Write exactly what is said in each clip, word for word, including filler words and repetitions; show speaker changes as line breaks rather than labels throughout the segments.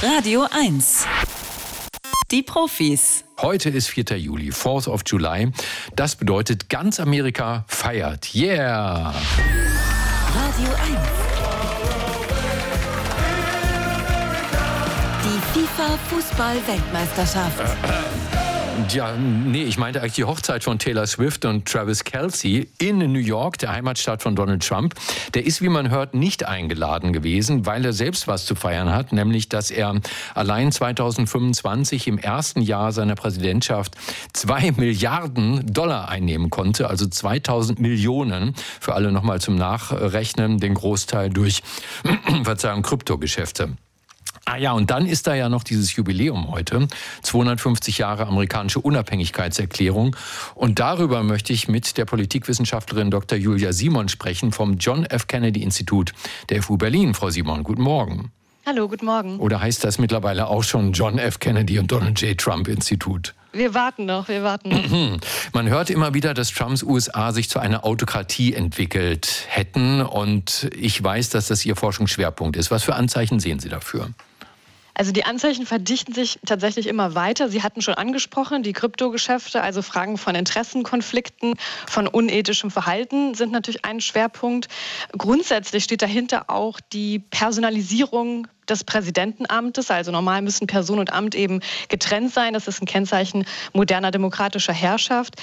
Radio eins. Die Profis.
Heute ist vierter Juli, fourth of July. Das bedeutet, ganz Amerika feiert. Yeah!
Radio eins. Die FIFA-Fußball-Weltmeisterschaft.
Ja, nee, ich meinte eigentlich die Hochzeit von Taylor Swift und Travis Kelce in New York, der Heimatstadt von Donald Trump. Der ist, wie man hört, nicht eingeladen gewesen, weil er selbst was zu feiern hat, nämlich, dass er allein zweitausendfünfundzwanzig im ersten Jahr seiner Präsidentschaft zwei Milliarden Dollar einnehmen konnte, also zweitausend Millionen, für alle nochmal zum Nachrechnen, den Großteil durch, Verzeihung, Kryptogeschäfte. Ah ja, und dann ist da ja noch dieses Jubiläum heute, zweihundertfünfzig Jahre amerikanische Unabhängigkeitserklärung. Und darüber möchte ich mit der Politikwissenschaftlerin Doktor Julia Simon sprechen vom John F. Kennedy Institut der F U Berlin. Frau Simon, guten Morgen.
Hallo, guten Morgen.
Oder heißt das mittlerweile auch schon John F. Kennedy und Donald J. Trump Institut?
Wir warten noch, wir warten noch.
Man hört immer wieder, dass Trumps U S A sich zu einer Autokratie entwickelt hätten. Und ich weiß, dass das Ihr Forschungsschwerpunkt ist. Was für Anzeichen sehen Sie dafür?
Also die Anzeichen verdichten sich tatsächlich immer weiter. Sie hatten schon angesprochen, die Kryptogeschäfte, also Fragen von Interessenkonflikten, von unethischem Verhalten sind natürlich ein Schwerpunkt. Grundsätzlich steht dahinter auch die Personalisierung des Präsidentenamtes. Also normal müssen Person und Amt eben getrennt sein. Das ist ein Kennzeichen moderner demokratischer Herrschaft.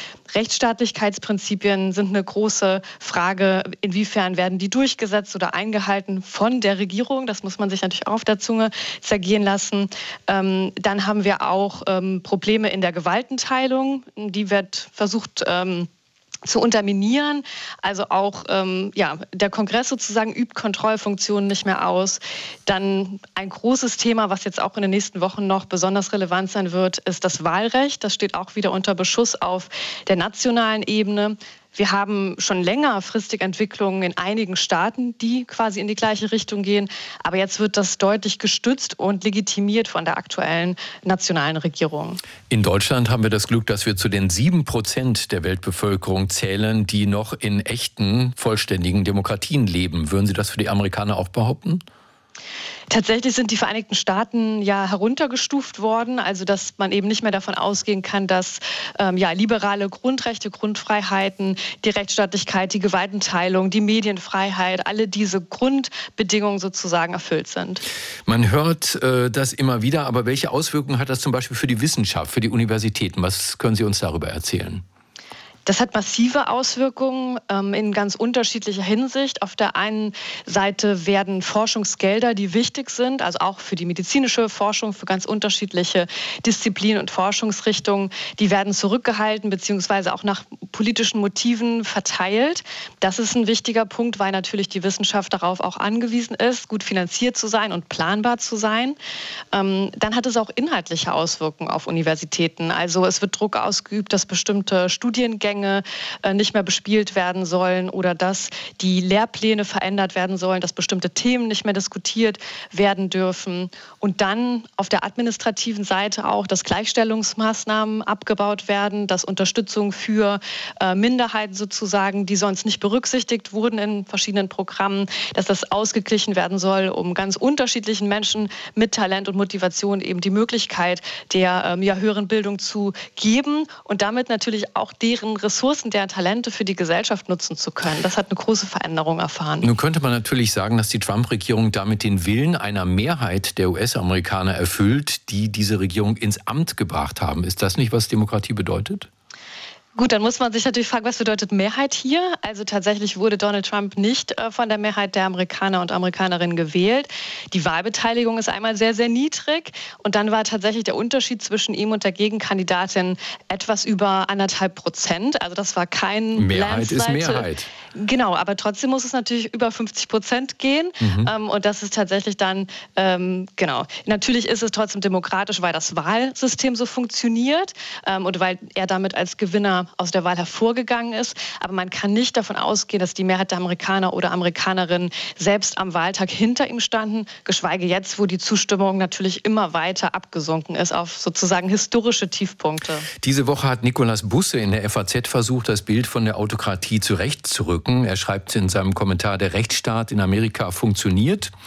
Rechtsstaatlichkeitsprinzipien sind eine große Frage. Inwiefern werden die durchgesetzt oder eingehalten von der Regierung? Das muss man sich natürlich auch auf der Zunge zergehen lassen. Ähm, dann haben wir auch ähm, Probleme in der Gewaltenteilung. Die wird versucht ähm, zu unterminieren. Also auch ähm, ja, der Kongress sozusagen übt Kontrollfunktionen nicht mehr aus. Dann ein großes Thema, was jetzt auch in den nächsten Wochen noch besonders relevant sein wird, ist das Wahlrecht. Das steht auch wieder unter Beschuss auf der nationalen Ebene. Wir haben schon längerfristig Entwicklungen in einigen Staaten, die quasi in die gleiche Richtung gehen. Aber jetzt wird das deutlich gestützt und legitimiert von der aktuellen nationalen Regierung.
In Deutschland haben wir das Glück, dass wir zu den sieben Prozent der Weltbevölkerung zählen, die noch in echten, vollständigen Demokratien leben. Würden Sie das für die Amerikaner auch behaupten?
Tatsächlich sind die Vereinigten Staaten ja heruntergestuft worden, also dass man eben nicht mehr davon ausgehen kann, dass ähm, ja, liberale Grundrechte, Grundfreiheiten, die Rechtsstaatlichkeit, die Gewaltenteilung, die Medienfreiheit, alle diese Grundbedingungen sozusagen erfüllt sind.
Man hört äh, das immer wieder, aber welche Auswirkungen hat das zum Beispiel für die Wissenschaft, für die Universitäten? Was können Sie uns darüber erzählen?
Das hat massive Auswirkungen ähm, in ganz unterschiedlicher Hinsicht. Auf der einen Seite werden Forschungsgelder, die wichtig sind, also auch für die medizinische Forschung, für ganz unterschiedliche Disziplinen und Forschungsrichtungen, die werden zurückgehalten bzw. auch nach politischen Motiven verteilt. Das ist ein wichtiger Punkt, weil natürlich die Wissenschaft darauf auch angewiesen ist, gut finanziert zu sein und planbar zu sein. Ähm, dann hat es auch inhaltliche Auswirkungen auf Universitäten. Also es wird Druck ausgeübt, dass bestimmte Studiengänge nicht mehr bespielt werden sollen oder dass die Lehrpläne verändert werden sollen, dass bestimmte Themen nicht mehr diskutiert werden dürfen. Und dann auf der administrativen Seite auch, dass Gleichstellungsmaßnahmen abgebaut werden, dass Unterstützung für äh, Minderheiten sozusagen, die sonst nicht berücksichtigt wurden in verschiedenen Programmen, dass das ausgeglichen werden soll, um ganz unterschiedlichen Menschen mit Talent und Motivation eben die Möglichkeit der ähm, ja, höheren Bildung zu geben und damit natürlich auch deren Ressourcen, deren Talente für die Gesellschaft nutzen zu können. Das hat eine große Veränderung erfahren.
Nun könnte man natürlich sagen, dass die Trump-Regierung damit den Willen einer Mehrheit der U S-Amerikaner erfüllt, die diese Regierung ins Amt gebracht haben. Ist das nicht, was Demokratie bedeutet?
Gut, dann muss man sich natürlich fragen, was bedeutet Mehrheit hier? Also tatsächlich wurde Donald Trump nicht äh, von der Mehrheit der Amerikaner und Amerikanerinnen gewählt. Die Wahlbeteiligung ist einmal sehr, sehr niedrig. Und dann war tatsächlich der Unterschied zwischen ihm und der Gegenkandidatin etwas über anderthalb Prozent. Also das war kein
Mehrheit ist Mehrheit.
Genau, aber trotzdem muss es natürlich über fünfzig Prozent gehen. Mhm. Ähm, und das ist tatsächlich dann, ähm, genau. Natürlich ist es trotzdem demokratisch, weil das Wahlsystem so funktioniert ähm, und weil er damit als Gewinner aus der Wahl hervorgegangen ist. Aber man kann nicht davon ausgehen, dass die Mehrheit der Amerikaner oder Amerikanerinnen selbst am Wahltag hinter ihm standen, geschweige jetzt, wo die Zustimmung natürlich immer weiter abgesunken ist auf sozusagen historische Tiefpunkte.
Diese Woche hat Nikolaus Busse in der F A Z versucht, das Bild von der Autokratie zurechtzurücken. Er schreibt in seinem Kommentar, der Rechtsstaat in Amerika funktioniert.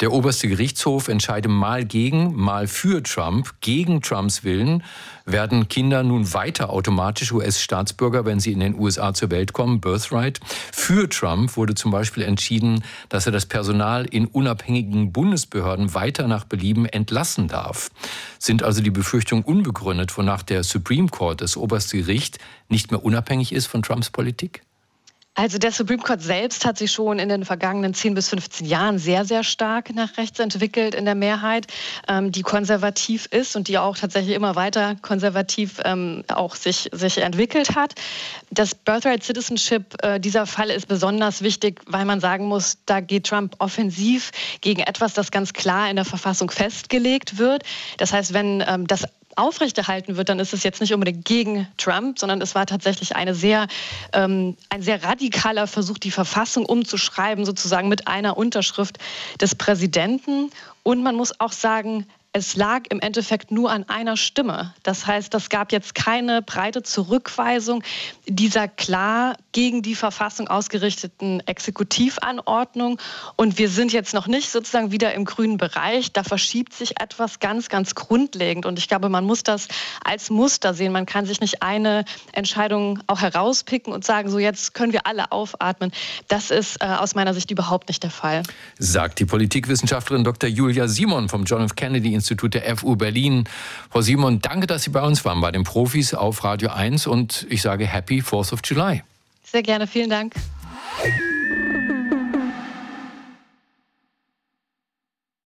Der oberste Gerichtshof entscheide mal gegen, mal für Trump. Gegen Trumps Willen werden Kinder nun weiter automatisch U S-Staatsbürger, wenn sie in den U S A zur Welt kommen, Birthright. Für Trump wurde zum Beispiel entschieden, dass er das Personal in unabhängigen Bundesbehörden weiter nach Belieben entlassen darf. Sind also die Befürchtungen unbegründet, wonach der Supreme Court, das oberste Gericht, nicht mehr unabhängig ist von Trumps Politik?
Also der Supreme Court selbst hat sich schon in den vergangenen zehn bis fünfzehn Jahren sehr, sehr stark nach rechts entwickelt in der Mehrheit, ähm, die konservativ ist und die auch tatsächlich immer weiter konservativ ähm, auch sich, sich entwickelt hat. Das Birthright Citizenship, äh, dieser Fall ist besonders wichtig, weil man sagen muss, da geht Trump offensiv gegen etwas, das ganz klar in der Verfassung festgelegt wird. Das heißt, wenn ähm, das aufrechterhalten wird, dann ist es jetzt nicht unbedingt gegen Trump, sondern es war tatsächlich eine sehr, ähm, ein sehr radikaler Versuch, die Verfassung umzuschreiben, sozusagen mit einer Unterschrift des Präsidenten. Und man muss auch sagen, es lag im Endeffekt nur an einer Stimme. Das heißt, es gab jetzt keine breite Zurückweisung dieser klar gegen die Verfassung ausgerichteten Exekutivanordnung. Und wir sind jetzt noch nicht sozusagen wieder im grünen Bereich. Da verschiebt sich etwas ganz, ganz grundlegend. Und ich glaube, man muss das als Muster sehen. Man kann sich nicht eine Entscheidung auch herauspicken und sagen, so jetzt können wir alle aufatmen. Das ist äh, aus meiner Sicht überhaupt nicht der Fall.
Sagt die Politikwissenschaftlerin Doktor Julia Simon vom John F. Kennedy Institut der F U Berlin. Frau Simon, danke, dass Sie bei uns waren, bei den Profis auf Radio eins, und ich sage Happy Fourth of July.
Sehr gerne, vielen Dank.